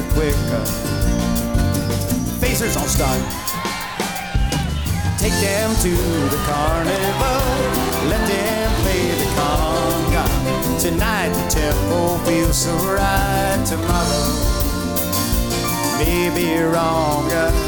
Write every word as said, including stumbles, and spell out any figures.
quick. Phasers all start. Take them to the carnival, let them play the conga. Tonight the tempo feels so right. Tomorrow may be wrong.